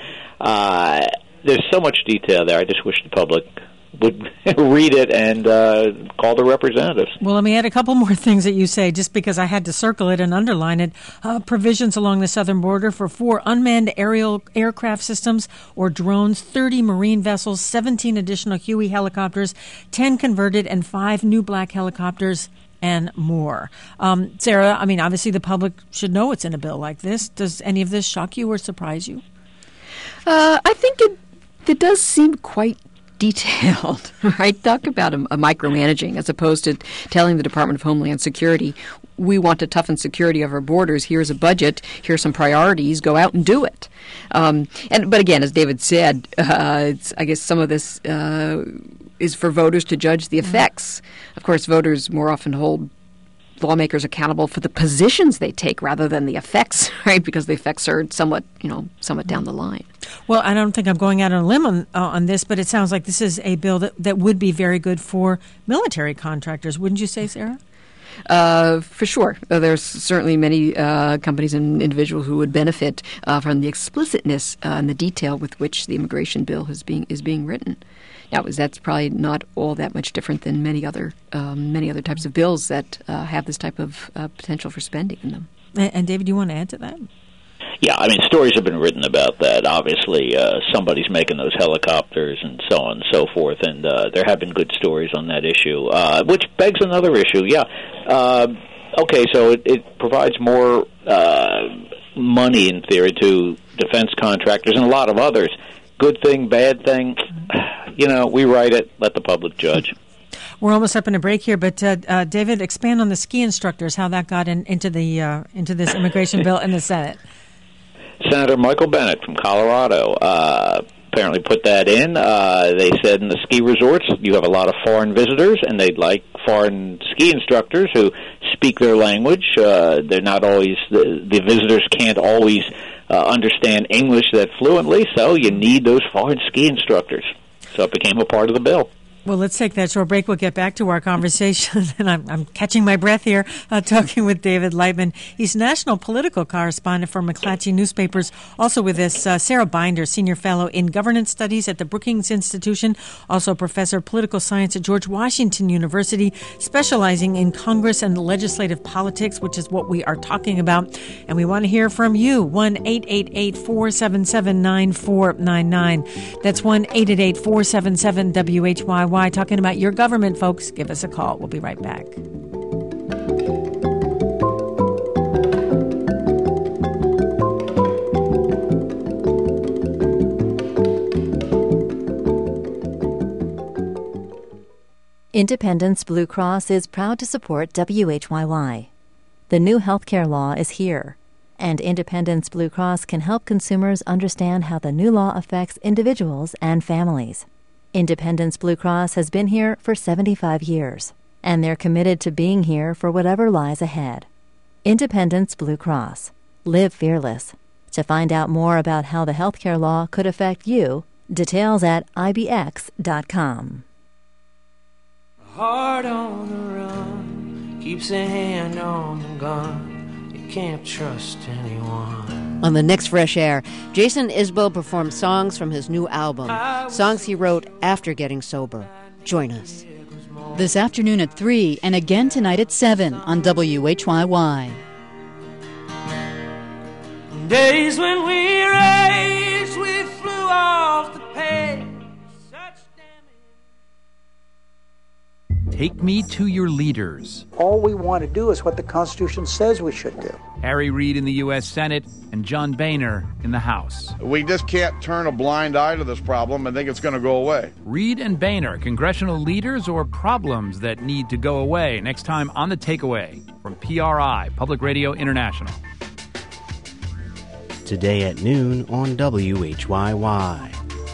S4: Uh, there's so much detail there. I just wish the public would read it and uh, call the representatives.
S1: Well, let me add a couple more things that you say, just because I had to circle it and underline it. Uh, provisions along the southern border for four unmanned aerial aircraft systems or drones, thirty marine vessels, seventeen additional Huey helicopters, ten converted, and five new black helicopters, and more. Um, Sarah, I mean, obviously the public should know what's in a bill like this. Does any of this shock you or surprise you?
S5: Uh, I think it, it does seem quite detailed, right? Talk about a, a micromanaging as opposed to telling the Department of Homeland Security, we want to toughen security of our borders. Here's a budget. Here's some priorities. Go out and do it. Um, and but again, as David said, uh, it's, I guess some of this uh, is for voters to judge the effects. Mm-hmm. Of course, voters more often hold lawmakers accountable for the positions they take rather than the effects, right? Because the effects are somewhat, you know, somewhat down the line.
S1: Well, I don't think I'm going out on a limb on, uh, on this, but it sounds like this is a bill that, that would be very good for military contractors. Wouldn't you say, Sarah?
S5: Uh, for sure. Uh, there's certainly many uh, companies and individuals who would benefit uh, from the explicitness uh, and the detail with which the immigration bill is being is being written. Now, that's probably not all that much different than many other um, many other types of bills that uh, have this type of uh, potential for spending in them.
S1: And, and David, do you want to add to that?
S4: Yeah, I mean, stories have been written about that. Obviously, uh, somebody's making those helicopters and so on and so forth, and uh, there have been good stories on that issue, uh, which begs another issue, yeah. Uh, okay, so it, it provides more uh, money, in theory, to defense contractors and a lot of others. Good thing, bad thing, you know, we write it, let the public judge.
S1: We're almost up in a break here, but uh, uh, David, expand on the ski instructors, how that got in, into the uh, into this immigration bill in the Senate.
S4: Senator Michael Bennet from Colorado uh, apparently put that in. Uh, they said in the ski resorts you have a lot of foreign visitors, and they'd like foreign ski instructors who speak their language. Uh, they're not always the, the visitors can't always uh, understand English that fluently, so you need those foreign ski instructors. So it became a part of the bill.
S1: Well, let's take that short break. We'll get back to our conversation. And I'm, I'm catching my breath here, uh, talking with David Lightman. He's national political correspondent for McClatchy Newspapers. Also with us, uh, Sarah Binder, senior fellow in governance studies at the Brookings Institution, also professor of political science at George Washington University, specializing in Congress and legislative politics, which is what we are talking about. And we want to hear from you. one eight eight eight, four seven seven, nine four nine nine. That's one eight eight eight, four seven seven, W H Y Y. Talking about your government, folks. Give us a call. We'll be right back.
S6: Independence Blue Cross is proud to support W H Y Y. The new healthcare law is here, and Independence Blue Cross can help consumers understand how the new law affects individuals and families. Independence Blue Cross has been here for seventy-five years, and they're committed to being here for whatever lies ahead. Independence Blue Cross.
S13: Live fearless. To find out more about how the healthcare law could affect you, details at I B X dot com.
S14: Heart on the run, keeps a hand on the gun. You can't trust anyone.
S15: On the next Fresh Air, Jason Isbell performs songs from his new album, songs he wrote after getting sober. Join us.
S6: This afternoon at three and again tonight at seven on W H Y Y.
S14: Days when we raged, we flew off the page.
S16: Take me to your leaders.
S2: All we want to do is what the Constitution says we should do.
S16: Harry Reid in the U S Senate and John Boehner in the House.
S17: We just can't turn a blind eye to this problem and think it's going to go away.
S16: Reid and Boehner, congressional leaders or problems that need to go away. Next time on The Takeaway from P R I, Public Radio International.
S10: Today at noon on W H Y Y.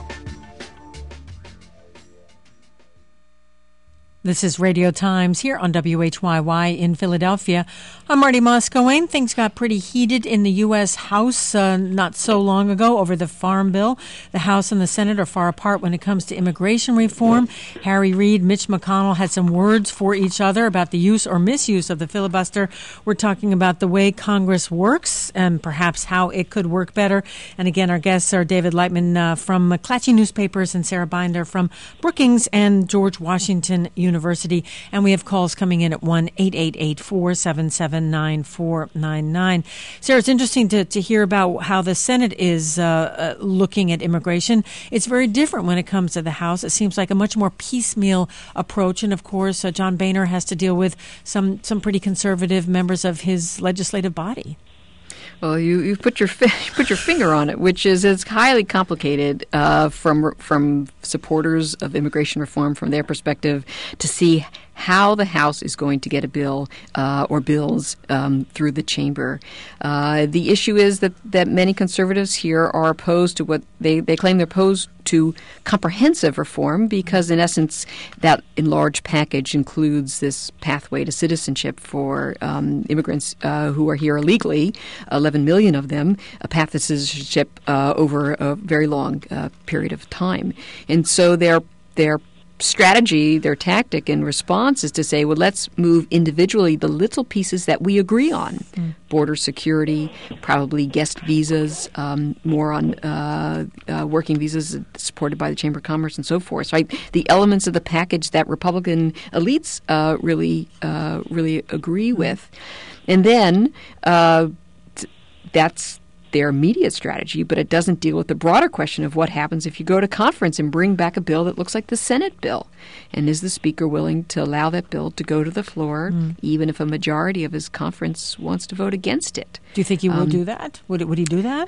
S1: This is Radio Times here on W H Y Y in Philadelphia. I'm Marty Moscowane. Things got pretty heated in the U S. House uh, not so long ago over the Farm Bill. The House and the Senate are far apart when it comes to immigration reform. Harry Reid, Mitch McConnell had some words for each other about the use or misuse of the filibuster. We're talking about the way Congress works and perhaps how it could work better. And again, our guests are David Lightman uh, from McClatchy Newspapers and Sarah Binder from Brookings and George Washington University. And we have calls coming in at one eight eight eight, four seven seven, nine four nine nine. Sarah, it's interesting to, to hear about how the Senate is uh, uh, looking at immigration. It's very different when it comes to the House. It seems like a much more piecemeal approach. And, of course, uh, John Boehner has to deal with some, some pretty conservative members of his legislative body.
S5: Well, you you put your fi- put your finger on it, which is it's highly complicated uh, from from supporters of immigration reform, from their perspective, to see how the House is going to get a bill uh, or bills um, through the chamber. Uh, the issue is that, that many conservatives here are opposed to what they, they claim they're opposed to comprehensive reform because, in essence, that enlarged package includes this pathway to citizenship for um, immigrants uh, who are here illegally, eleven million of them, a path to citizenship uh, over a very long uh, period of time. And so they're they're strategy, their tactic in response is to say, well, let's move individually the little pieces that we agree on. Mm. Border security, probably guest visas, um, more on uh, uh, working visas supported by the Chamber of Commerce and so forth. Right? The elements of the package that Republican elites uh, really, uh, really agree with. And then uh, t- that's their immediate strategy, but it doesn't deal with the broader question of what happens if you go to conference and bring back a bill that looks like the Senate bill. And is the Speaker willing to allow that bill to go to the floor, mm. even if a majority of his conference wants to vote against it?
S1: Do you think he will
S5: um,
S1: do that? Would would he do that?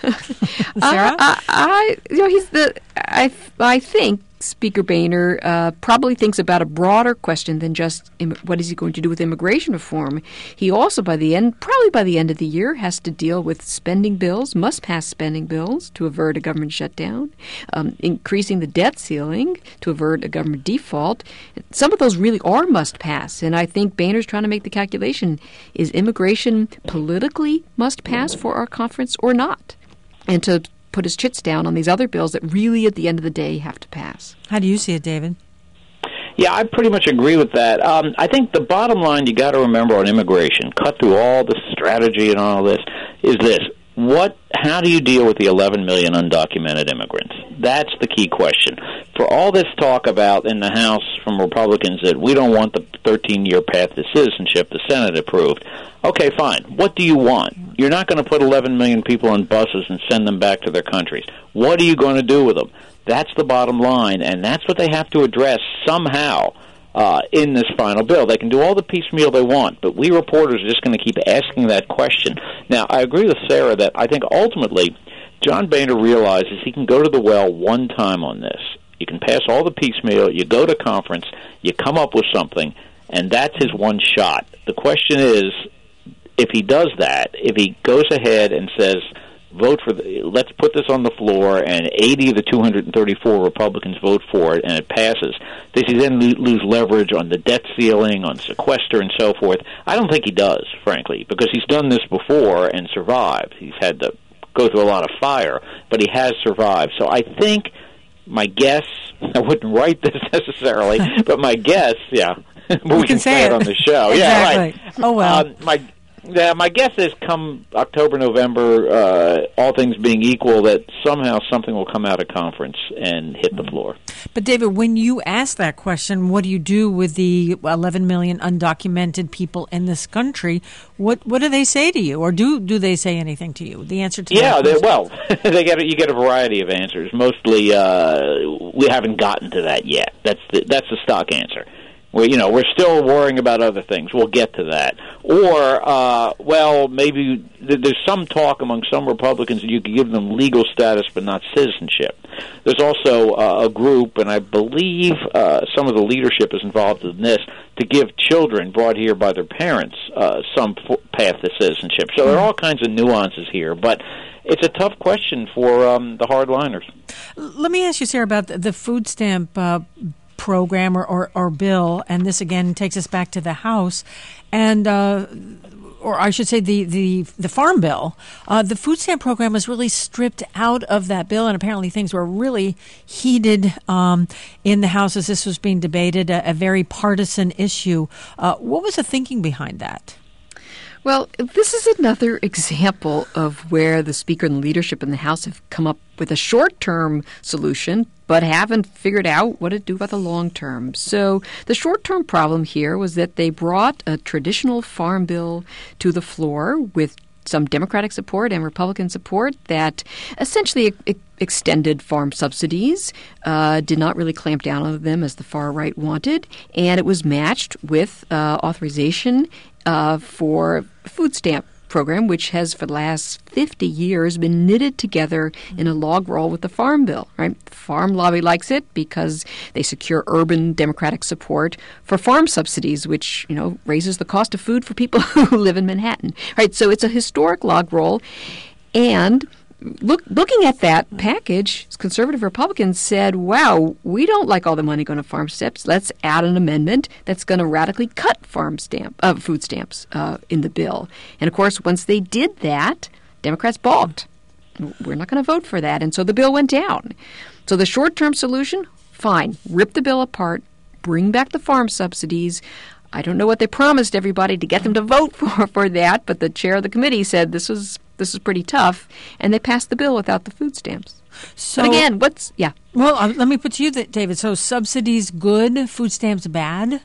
S5: Sarah? I, I, I, you know, he's the. I, I think Speaker Boehner uh, probably thinks about a broader question than just Im- what is he going to do with immigration reform. He also, by the end, probably by the end of the year, has to deal with spending bills, must-pass spending bills to avert a government shutdown, um, increasing the debt ceiling to avert a government default. Some of those really are must-pass, and I think Boehner's trying to make the calculation: is immigration politically must-pass for our conference or not? And to put his chits down on these other bills that really, at the end of the day, have to pass.
S1: How do you see it, David?
S4: Yeah, I pretty much agree with that. Um, I think the bottom line you got to remember on immigration, cut through all the strategy and all this, is this. What? How do you deal with the eleven million undocumented immigrants? That's the key question. For all this talk about in the House from Republicans that we don't want the thirteen-year path to citizenship the Senate approved, okay, fine. What do you want? You're not going to put eleven million people on buses and send them back to their countries. What are you going to do with them? That's the bottom line, and that's what they have to address somehow uh, in this final bill. They can do all the piecemeal they want, but we reporters are just going to keep asking that question. Now, I agree with Sarah that I think ultimately John Boehner realizes he can go to the well one time on this. You can pass all the piecemeal, you go to conference, you come up with something, and that's his one shot. The question is, if he does that, if he goes ahead and says, vote for the, let's put this on the floor, and eighty of the two hundred thirty-four Republicans vote for it, and it passes, does he then lose leverage on the debt ceiling, on sequester, and so forth? I don't think he does, frankly, because he's done this before and survived. He's had to go through a lot of fire, but he has survived. So I think my guess, I wouldn't write this necessarily, but my guess, yeah, but we, we can, can say it on the show.
S1: Exactly.
S4: Yeah, right.
S1: Oh, well.
S4: Um, my Yeah, my guess is come October, November, uh, all things being equal, that somehow something will come out of conference and hit the floor.
S1: But, David, when you ask that question, what do you do with the eleven million undocumented people in this country? What what do they say to you, or do do they say anything to you? The answer to
S4: yeah,
S1: that
S4: they, well, they get a, you get a variety of answers. Mostly, uh, we haven't gotten to that yet. That's the, that's the stock answer. Well, you know, we're still worrying about other things. We'll get to that. Or, uh, well, maybe th- there's some talk among some Republicans that you could give them legal status but not citizenship. There's also uh, a group, and I believe uh, some of the leadership is involved in this, to give children brought here by their parents uh, some f- path to citizenship. So there are all kinds of nuances here, but it's a tough question for um, the hardliners.
S1: Let me ask you, Sarah, about the, the food stamp uh program or, or, or bill, and this again takes us back to the House, and uh, or I should say the the, the Farm Bill. Uh, the food stamp program was really stripped out of that bill, and apparently things were really heated um, in the House as this was being debated, a, a very partisan issue. Uh, what was the thinking behind that?
S5: Well, this is another example of where the Speaker and the leadership in the House have come up with a short-term solution, but haven't figured out what to do about the long term. So the short-term problem here was that they brought a traditional farm bill to the floor with some Democratic support and Republican support that essentially e- extended farm subsidies, uh, did not really clamp down on them as the far right wanted, and it was matched with uh, authorization uh, for food stamp program, which has for the last fifty years been knitted together in a log roll with the Farm Bill. Right, the farm lobby likes it because they secure urban Democratic support for farm subsidies, which you know raises the cost of food for people who live in Manhattan. Right, so it's a historic log roll, and Look, looking at that package, conservative Republicans said, wow, we don't like all the money going to farm stamps. Let's add an amendment that's going to radically cut farm stamp, uh, food stamps uh, in the bill. And, of course, once they did that, Democrats balked. We're not going to vote for that. And so the bill went down. So the short-term solution, fine, rip the bill apart, bring back the farm subsidies. I don't know what they promised everybody to get them to vote for, for that, but the chair of the committee said this was this is pretty tough, and they passed the bill without the food stamps. So but again, what's yeah?
S1: Well, uh, let me put to you that, David. So subsidies good, food stamps bad.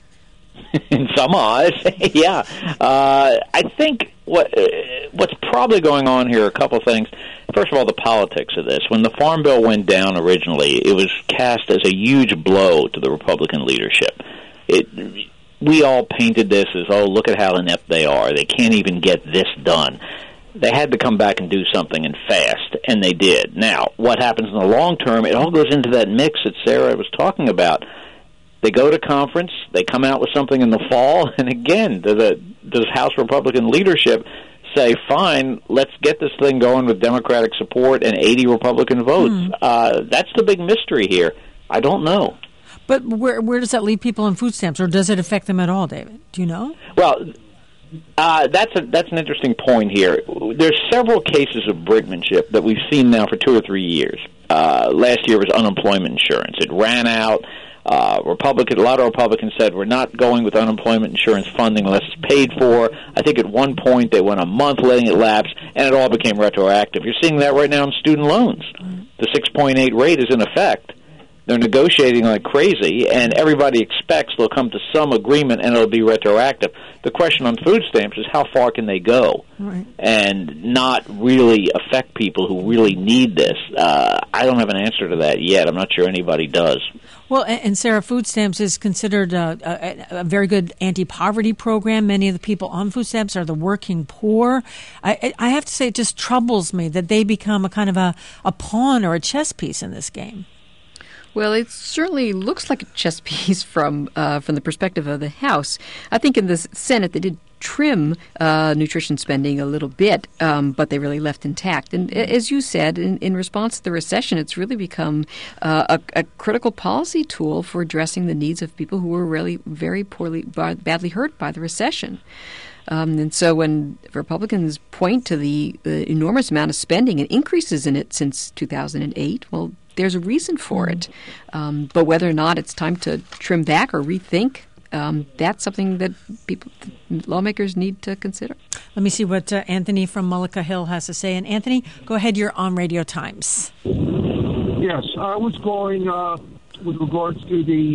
S4: In some eyes, yeah. Uh, I think what uh, what's probably going on here are a couple of things. First of all, the politics of this. When the Farm Bill went down originally, it was cast as a huge blow to the Republican leadership. It. We all painted this as, oh, look at how inept they are. They can't even get this done. They had to come back and do something, and fast, and they did. Now, what happens in the long term, it all goes into that mix that Sarah was talking about. They go to conference, they come out with something in the fall, and again, does, the, does House Republican leadership say, fine, let's get this thing going with Democratic support and eighty Republican votes? Hmm. Uh, that's the big mystery here. I don't know.
S1: But where where does that leave people on food stamps, or does it affect them at all, David? Do you know?
S4: Well, uh, that's a that's an interesting point here. There's several cases of brinkmanship that we've seen now for two or three years. Uh, last year was unemployment insurance. It ran out. Uh, Republican, a lot of Republicans said we're not going with unemployment insurance funding unless it's paid for. I think at one point they went a month letting it lapse, and it all became retroactive. You're seeing that right now in student loans. The six point eight rate is in effect. They're negotiating like crazy, and everybody expects they'll come to some agreement and it'll be retroactive. The question on food stamps is how far can they go
S1: right.
S4: and not really affect people who really need this. Uh, I don't have an answer to that yet. I'm not sure anybody does.
S1: Well, and Sarah, food stamps is considered a, a, a very good anti-poverty program. Many of the people on food stamps are the working poor. I, I have to say it just troubles me that they become a kind of a, a pawn or a chess piece in this game.
S5: Well, it certainly looks like a chess piece from uh, from the perspective of the House. I think in the Senate they did trim uh, nutrition spending a little bit, um, but they really left intact. And as you said, in, in response to the recession, it's really become uh, a, a critical policy tool for addressing the needs of people who were really very poorly, badly hurt by the recession. Um, and so when Republicans point to the, the enormous amount of spending and increases in it since two thousand eight, well, there's a reason for it. Um, but whether or not it's time to trim back or rethink, um, that's something that people, lawmakers need to consider.
S1: Let me see what uh, Anthony from Mullica Hill has to say. And Anthony, go ahead. You're on Radio Times.
S18: Yes, I was going uh, with regards to the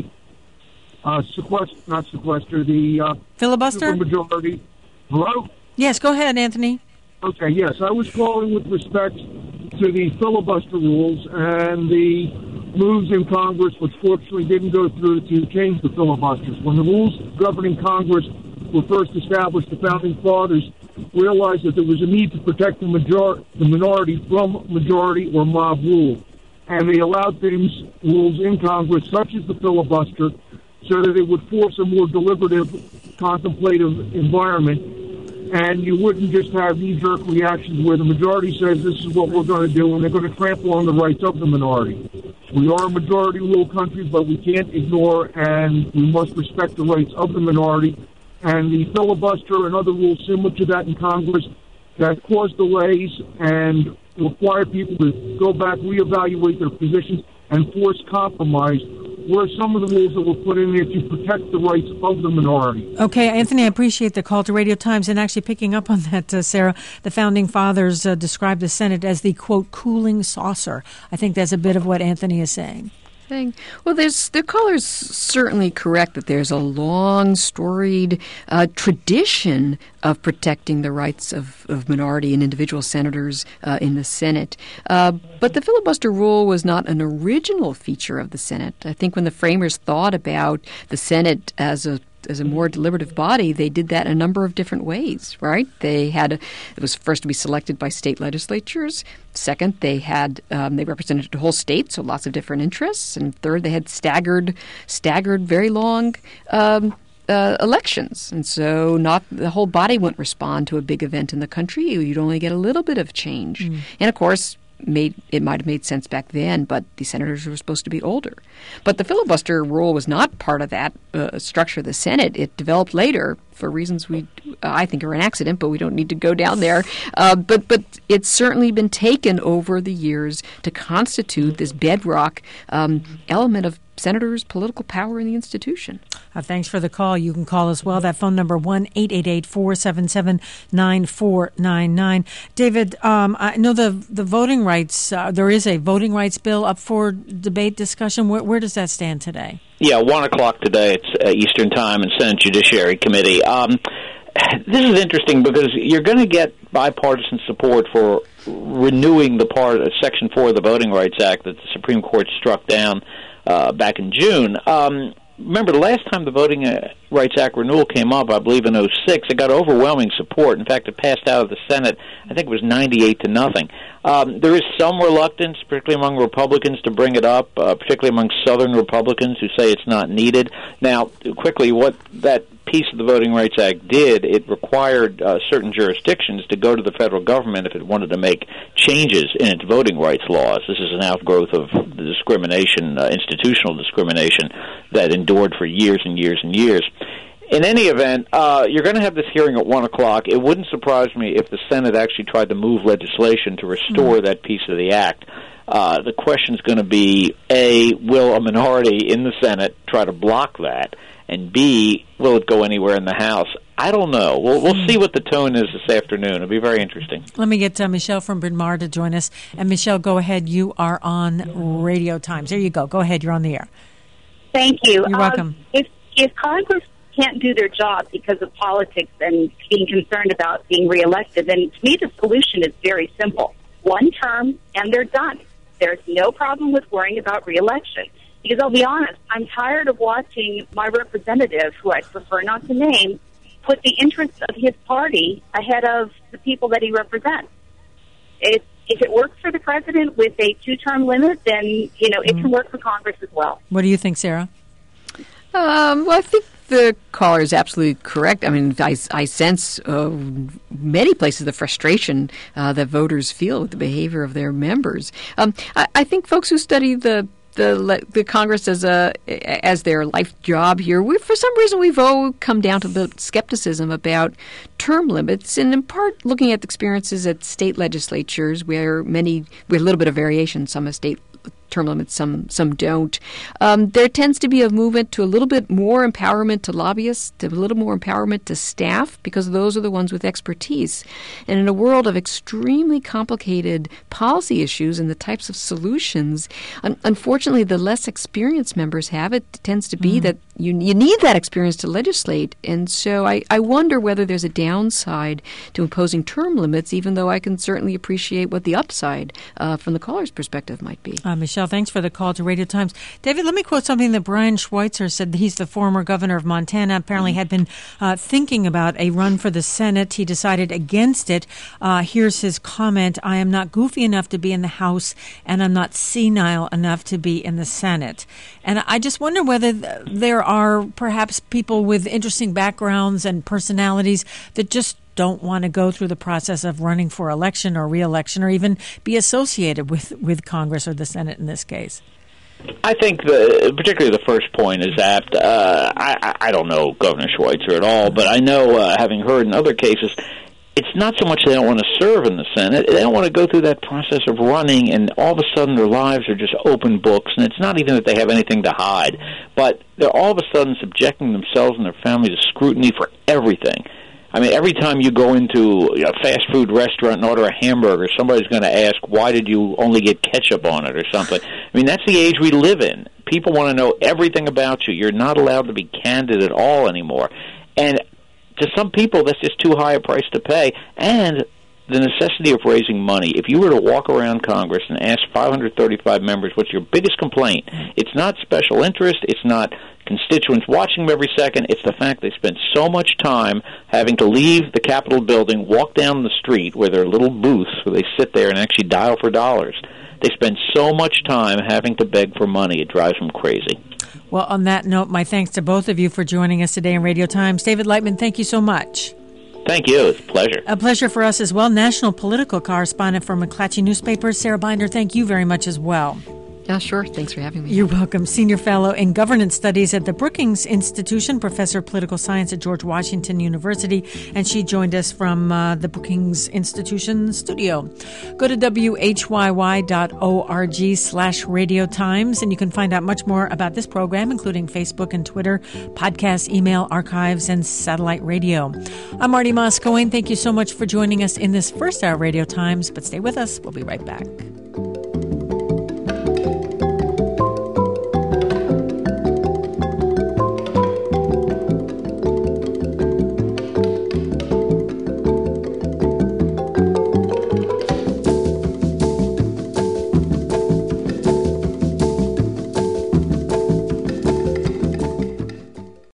S18: uh, sequester, not sequester, the uh,
S1: filibuster
S18: supermajority. Hello?
S1: Yes, go ahead, Anthony.
S18: Okay, yes, I was calling with respect to the filibuster rules and the moves in Congress, which fortunately didn't go through to change the filibusters. When the rules governing Congress were first established, the Founding Fathers realized that there was a need to protect the, major- the minority from majority or mob rule. And they allowed things, rules in Congress, such as the filibuster, so that it would force a more deliberative, contemplative environment. And you wouldn't just have knee-jerk reactions where the majority says this is what we're going to do, and they're going to trample on the rights of the minority. We are a majority rule country, but we can't ignore and we must respect the rights of the minority. And the filibuster and other rules similar to that in Congress that cause delays and require people to go back, reevaluate their positions, and force compromise were some of the rules that were put in there to protect the rights of the minority.
S1: Okay, Anthony, I appreciate the call to Radio Times. And actually picking up on that, uh, Sarah, the Founding Fathers uh, described the Senate as the, quote, cooling saucer. I think that's a bit of what Anthony is saying.
S5: Thing. Well, there's the caller's certainly correct that there's a long, storied uh, tradition of protecting the rights of, of minority and individual senators uh, in the Senate. Uh, but the filibuster rule was not an original feature of the Senate. I think when the framers thought about the Senate as a as a more deliberative body, they did that in a number of different ways, right? They had, a, it was first to be selected by state legislatures. Second, they had, um, they represented the whole state, so lots of different interests. And third, they had staggered, staggered, very long um, uh, elections. And so not the whole body wouldn't respond to a big event in the country. You'd only get a little bit of change. Mm. And of course, Made it might have made sense back then, but the senators were supposed to be older. But the filibuster rule was not part of that uh, structure of the Senate. It developed later for reasons we, uh, I think, are an accident, but we don't need to go down there. Uh, but but it's certainly been taken over the years to constitute this bedrock um, element of senators' political power in the institution.
S1: Uh, thanks for the call. You can call as well. That phone number, one eight eight eight, four seven seven, nine four nine nine. David, um, I know the the voting rights, uh, there is a voting rights bill up for debate, discussion. Where, where does that stand today?
S4: Yeah, one o'clock today. It's uh, Eastern Time in Senate Judiciary Committee. Um, this is interesting because you're going to get bipartisan support for renewing the part of Section four of the Voting Rights Act that the Supreme Court struck down uh, back in June. Um, remember, the last time the Voting Rights Act renewal came up, I believe in oh six, it got overwhelming support. In fact, it passed out of the Senate, I think it was ninety-eight to nothing. Um, there is some reluctance, particularly among Republicans, to bring it up, uh, particularly among Southern Republicans who say it's not needed. Now, quickly, what that piece of the Voting Rights Act did, it required uh, certain jurisdictions to go to the federal government if it wanted to make changes in its voting rights laws. This is an outgrowth of the discrimination, uh, institutional discrimination that endured for years and years and years. In any event, uh, you're going to have this hearing at one o'clock. It wouldn't surprise me if the Senate actually tried to move legislation to restore mm-hmm. that piece of the act. Uh, the question is going to be, A, will a minority in the Senate try to block that? And B, will it go anywhere in the House? I don't know. We'll, we'll see what the tone is this afternoon. It'll be very interesting.
S1: Let me get uh, Michelle from Bryn Mawr to join us. And Michelle, go ahead. You are on Radio Times. There you go. Go ahead. You're on the air.
S19: Thank you.
S1: You're welcome.
S19: Um, if, if Congress can't do their job because of politics and being concerned about being reelected, then to me the solution is very simple. One term, and they're done. There's no problem with worrying about reelection. Because I'll be honest, I'm tired of watching my representative, who I prefer not to name, put the interests of his party ahead of the people that he represents. It, if it works for the president with a two-term limit, then, you know, it mm. can work for Congress as well.
S1: What do you think, Sarah?
S5: Um, well, I think the caller is absolutely correct. I mean, I, I sense uh, many places the frustration uh, that voters feel with the behavior of their members. Um, I, I think folks who study the the the Congress as a as their life job here, we for some reason we've all come down to the skepticism about term limits, and in part looking at the experiences at state legislatures where many with a little bit of variation, some have state term limits, some some don't. Um, there tends to be a movement to a little bit more empowerment to lobbyists, to a little more empowerment to staff, because those are the ones with expertise. And in a world of extremely complicated policy issues and the types of solutions, un- unfortunately, the less experienced members have it. It tends to be mm. that you you need that experience to legislate. And so I, I wonder whether there's a downside to imposing term limits, even though I can certainly appreciate what the upside uh, from the caller's perspective might be.
S1: Uh, Michelle, thanks for the call to Radio Times. David, let me quote something that Brian Schweitzer said. He's the former governor of Montana, apparently had been uh, thinking about a run for the Senate. He decided against it. Uh, here's his comment: I am not goofy enough to be in the House, and I'm not senile enough to be in the Senate. And I just wonder whether th- there are perhaps people with interesting backgrounds and personalities that just don't want to go through the process of running for election or re-election or even be associated with, with Congress or the Senate in this case.
S4: I think the, particularly the first point is apt. Uh, I, I don't know Governor Schweitzer at all, but I know, uh, having heard in other cases, it's not so much they don't want to serve in the Senate. They don't want to go through that process of running, and all of a sudden their lives are just open books, and it's not even that they have anything to hide, but they're all of a sudden subjecting themselves and their family to scrutiny for everything. I mean, every time you go into a fast food restaurant and order a hamburger, somebody's going to ask, why did you only get ketchup on it or something? I mean, that's the age we live in. People want to know everything about you. You're not allowed to be candid at all anymore. And to some people, that's just too high a price to pay. And the necessity of raising money. If you were to walk around Congress and ask five hundred thirty-five members, what's your biggest complaint? It's not special interest. It's not constituents watching them every second. It's the fact they spend so much time having to leave the Capitol building, walk down the street where there are little booths where they sit there and actually dial for dollars. They spend so much time having to beg for money. It drives them crazy.
S1: Well, on that note, my thanks to both of you for joining us today in Radio Times. David Lightman, thank you so much.
S4: Thank you. It's a pleasure.
S1: A pleasure for us as well. National political correspondent for McClatchy Newspaper, Sarah Binder, thank you very much as well.
S5: Yeah, sure. Thanks for having me.
S1: You're welcome. Senior Fellow in Governance Studies at the Brookings Institution, Professor of Political Science at George Washington University, and she joined us from uh, the Brookings Institution studio. Go to W H Y Y dot org slash Radio Times, and you can find out much more about this program, including Facebook and Twitter, podcasts, email, archives, and satellite radio. I'm Marty Moss-Cohen. Thank you so much for joining us in this first hour of Radio Times, but stay with us. We'll be right back.